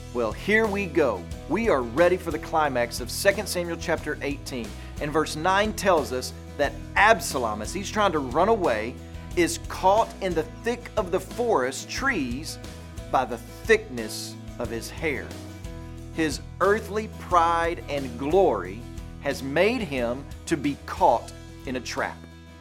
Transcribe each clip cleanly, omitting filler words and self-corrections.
Well, here we go. We are ready for the climax of 2 Samuel chapter 18. And verse 9 tells us that Absalom, as he's trying to run away, is caught in the thick of the forest trees by the thickness of his hair. His earthly pride and glory has made him to be caught in a trap.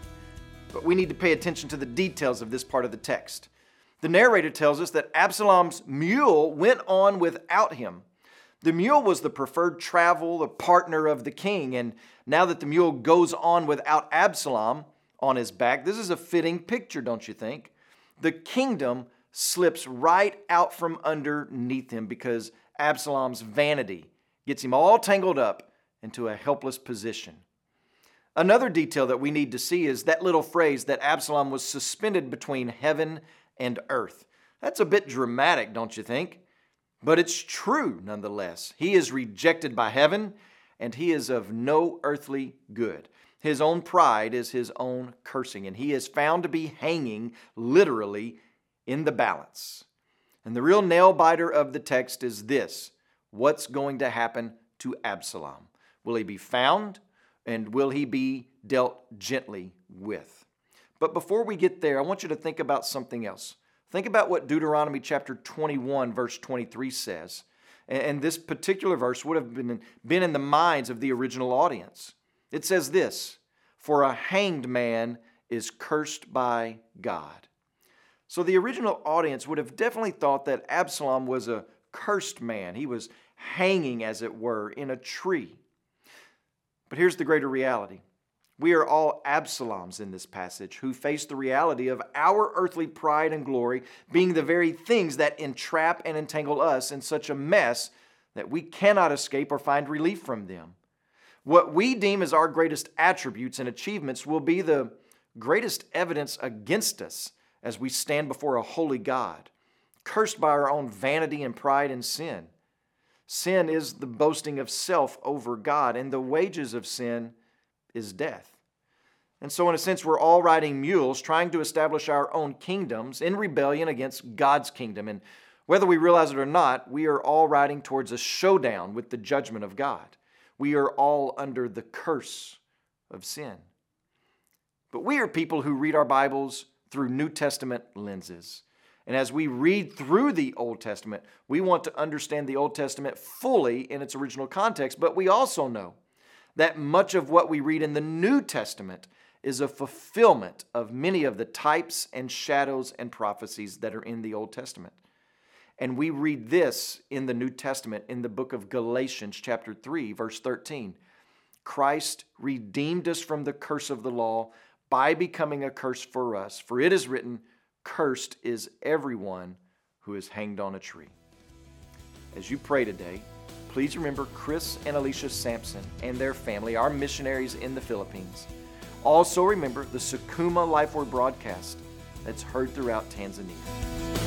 But we need to pay attention to the details of this part of the text. The narrator tells us that Absalom's mule went on without him. The mule was the preferred travel, the partner of the king, and now that the mule goes on without Absalom on his back, this is a fitting picture, don't you think? The kingdom slips right out from underneath him because Absalom's vanity gets him all tangled up into a helpless position. Another detail that we need to see is that little phrase that Absalom was suspended between heaven and earth. That's a bit dramatic, don't you think? But it's true nonetheless. He is rejected by heaven, and he is of no earthly good. His own pride is his own cursing, and he is found to be hanging literally in the balance. And the real nail-biter of the text is this: what's going to happen to Absalom? Will he be found, and will he be dealt gently with? But before we get there, I want you to think about something else. Think about what Deuteronomy chapter 21, verse 23 says. And this particular verse would have been in the minds of the original audience. It says this: "For a hanged man is cursed by God." So the original audience would have definitely thought that Absalom was a cursed man. He was hanging, as it were, in a tree. But here's the greater reality. We are all Absaloms in this passage who face the reality of our earthly pride and glory being the very things that entrap and entangle us in such a mess that we cannot escape or find relief from them. What we deem as our greatest attributes and achievements will be the greatest evidence against us as we stand before a holy God, cursed by our own vanity and pride and sin. Sin is the boasting of self over God, and the wages of sin is death. And so in a sense, we're all riding mules trying to establish our own kingdoms in rebellion against God's kingdom. And whether we realize it or not, we are all riding towards a showdown with the judgment of God. We are all under the curse of sin. But we are people who read our Bibles through New Testament lenses. And as we read through the Old Testament, we want to understand the Old Testament fully in its original context, but we also know that much of what we read in the New Testament is a fulfillment of many of the types and shadows and prophecies that are in the Old Testament. And we read this in the New Testament in the book of Galatians chapter 3, verse 13. Christ redeemed us from the curse of the law by becoming a curse for us. For it is written, "Cursed is everyone who is hanged on a tree." As you pray today, please remember Chris and Alicia Sampson and their family, our missionaries in the Philippines. Also remember the Sukuma Life Word broadcast that's heard throughout Tanzania.